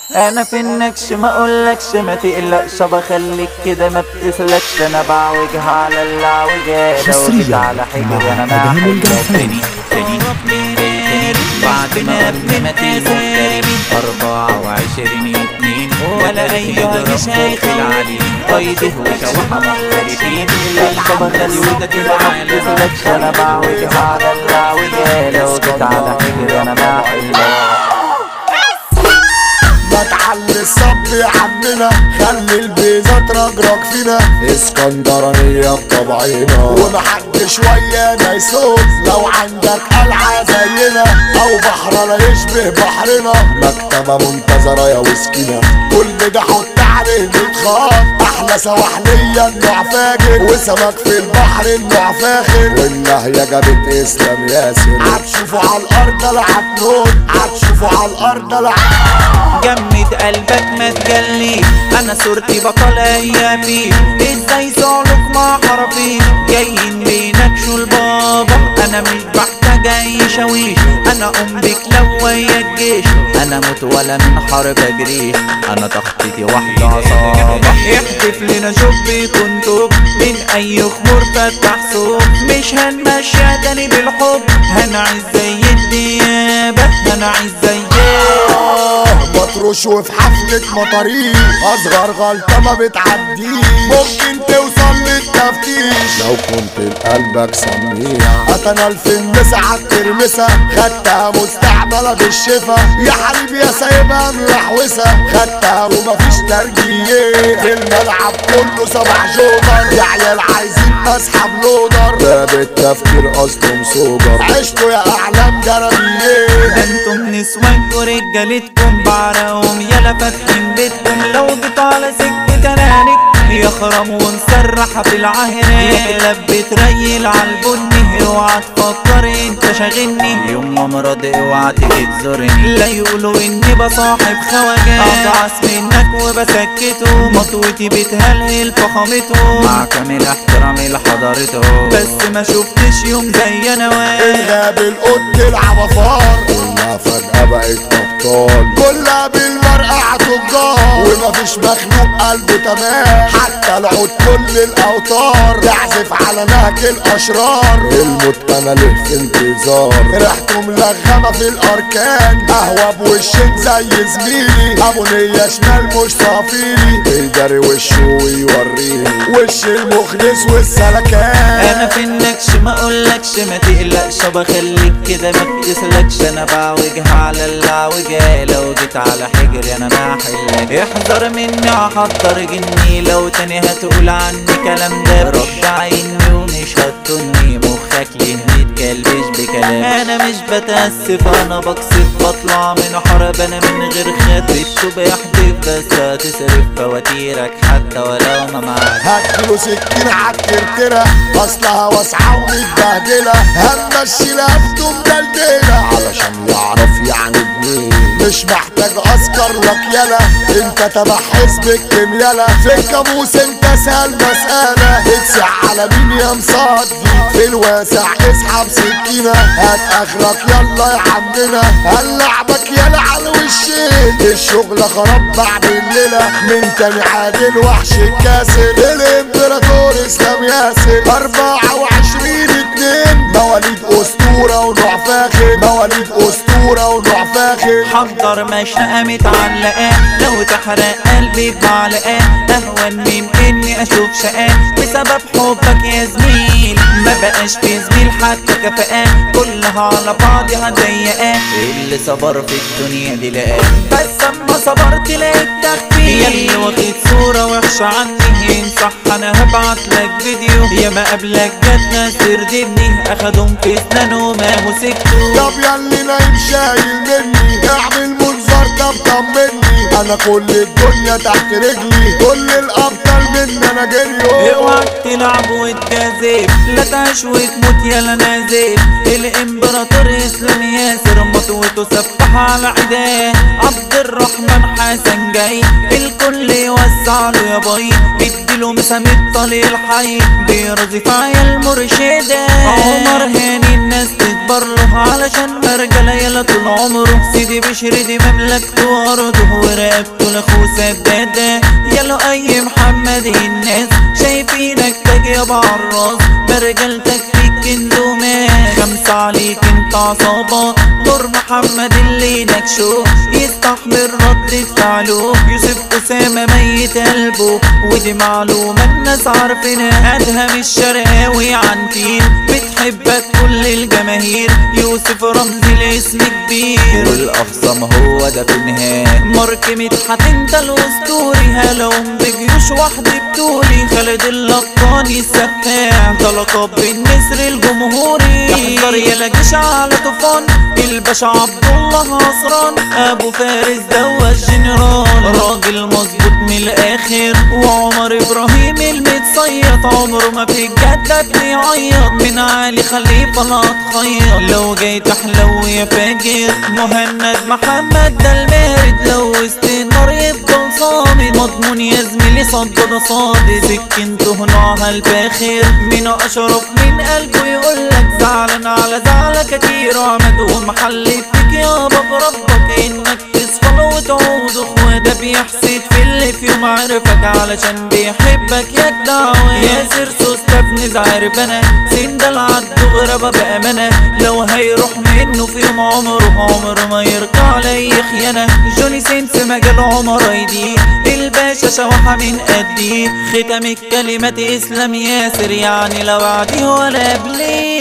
انا في النكش ما اقولكش ما تقلقش بخليك كده ما بتسلكش، انا بعوجها على اللعوجة لو جيت على حجر انا ما حلتني بعد ما قبل ما تموت 24 2 ولا ايها مش هيخلي قيده وشوحة مختلفين القبخلي وده كده ما بتسلكش، انا بعوجها على اللعوجة لو جيت على حجر انا ما حلتني. بتعلي الصب يا عمنا خلي البيزة ترجرج فينا اسكندرانية بطبعنا ومحدش ويانا يسوق لو عندك قلعة زينا او بحر لا يشبه بحرنا مكتبة منتظرة يا وسكينة كل ده حط عليه متخاط احلى سواحلية النوع فاجر وسمك في البحر النوع فاخر والنهية جابت اسلام ياسر هتشوفوا على الارض لعب نون هتشوفوا على الارض لعب جمد قلبك ما تجلي انا صورتي بطل ايامي ازاي صعلك مع حرفي جايين بينكشوا البابا انا مش بحتاج اي شويش انا بك لو ويا الجيش انا موت ولا من حرب اجريش انا تخطيطي واحدة عصابة يحدف لنا شوف يكون توب من اي خمور فتح صوب مش هنمشي تاني بالحب هنعيش زي الديابة هنعيش زي مطروش وفي حفلة مطاريق اصغر غلطة ما بتعديش ممكن توصل للتفتيش لو كنت لقلبك سميع اتنا الفيلم ساعات ترمسة خدتها مستعملة بالشفا يا حبيبي يا سايبها ملحوسة خدتها ومفيش ترجية في الملعب كله 7 جوبر يا عيال عايزين اسحب لودر باب التفكير اصله مسوجر عشتوا يا اعلام جرابية ده انتم نسوانكوا رجالتكم بعرقهم يلا فاتحين بيتكم لو جيتوا على سكة ترانك يخرم ونسرح في العهرة يقلب بتريل عالبني اوعى تفكر انت شاغلني يوم ما مرض اوعى تيجي تزورني لا يقولوا اني بصاحب خواجات اضعس منك وبسكته مطوتي بتهلهل فخامته مع كامل احترامي لحضارته بس ما شفتش يوم زي انا الغاب القط العبفار كلها فجأة بقت ابطال كلها بالمرقع تجار ومفيش مخلوق قلبه تمام حتى العود كل الاوتار تعزف على نهج الاشرار الموت انا له في انتظار ريحته ملغمه في الاركان قهوه بوشين زي زميلي ابو نيه شمال مش صافيلي يجري وشه ويوريني وش المخلص والسلكان انا في النكش ما اقولكش ما تقلقش بخليك كده ما بتسلكش انا بعوجها على اللعوجة لو جيت على حجري انا ما حلك احذر مني هحضر جني لو تاني هتقول عني كلام ده رد عيني ومش هتطني مخك ليه متكلبش بكلام انا مش بتأسف انا بقصف بطلع من حرب انا من غير خطرته بيحدف بس هتصرف فواتيرك حتى ولو ما معاك هديله سكين عالكركرة اصلها واسعة ومتبهدلة همشي لفته مدلدلة علشان يعرف يعني بمين مش محتاج اسكر لك يلا انت تبع حزب الكميالة في الكابوس انت سهل مسألة اتسع على مين يا مصدي في الواسع اسحب سكينة هات اخرك يلا يا عمنا هنلعبك يلا على وشين الشغل خرب بعد الليلة من تاني عادل وحش الكاسر الامبراطور اسلام ياسر 24/2 مواليد اسطورة ونوع فاخر مواليد اسطورة ونوع فاخر حضر مشنقة متعلقة لو تحرق قلبي بمعلقة اهون من اني اشوف شقاء بسبب حبك يا زميل ما بقاش في زميل حتى كفاءة كلها على بعضها ضيقة اللي صبر في الدنيا دي لقاه بس اما صبرت لقيت تخفيف ياللي واخد صورة وحشة عني ان صح انا هبعتلك فيديو يا ما قبلك جت ناس تردني اخدهم في اسنانه ما مسكته طب ياللي نايم شايل مني اعمل منظر ده بطمني انا كل الدنيا تحت رجلي كل الابطال مني انا جريو اوعك تلعب وتجازف لا تعيش وتموت يالا نازف الامبراطور اسلام ياسر مطوته سفاحة على عداه عبد الرحمن حسن جاي الكل يوزع له يا باي بيديله مسام الطليق الحي بيرضي في عيال مرشدة عمر هاني الناس تكبر له علشان مرجله يلا طول عمره سيدي بشري دي مملكته وارضه ورقبته لاخوه سداده يلا اي محمد الناس شايفينك تاج يابا عالراس برجلتك فيك اندومات خمسة عليك انت عصابة دور محمد اللي نكشو يستحمل رد فعله يوسف أسامة ميت قلبه ودي معلومة الناس عارفينها أدهم الشرقاوي عن تيل بتحبك كل الجماهير يوسف رمزي الاسم كبير والأخصم هو ده بنهاء مارك مدحت انت الأسطوري هلوم بجيوش وحدي بطولي خالد اللقاني السفاح ده لقب بالنسر الجمهوري يحضر يلا جيش على طوفان الباشا عبد الله عصران ابو فارس دوا الجنرال راجل مظبوط من الاخر وعمر ابراهيم المتصيط عمره ما في الجدة بيعيط من علي خليفه لا تخيط لو جاي تحلو يا فاجر مهند محمد ده المارد لو وسط النار يفضل صامد مضمون يا زميلي صدق صادق سكنته نوعها الفاخر من اشرف من قلبه يقولك زعلان على زعلك كتير وعمد ومحلف فيك يابا بربك انك تصفى وتعود اخوة ده بيحسد في اللي في يوم عرفك علشان بيحبك يا جدعوة ياسر سوسته بن زعربنة سندل عالدو غربة بأمانة لو هيروح منه في يوم عمره ما يرجع علي خيانة جوني سيمس مجال عمر ايدي الباشا شوحة من قدي ختم الكلمات اسلام ياسر يعني لا بعدي ولا قبلي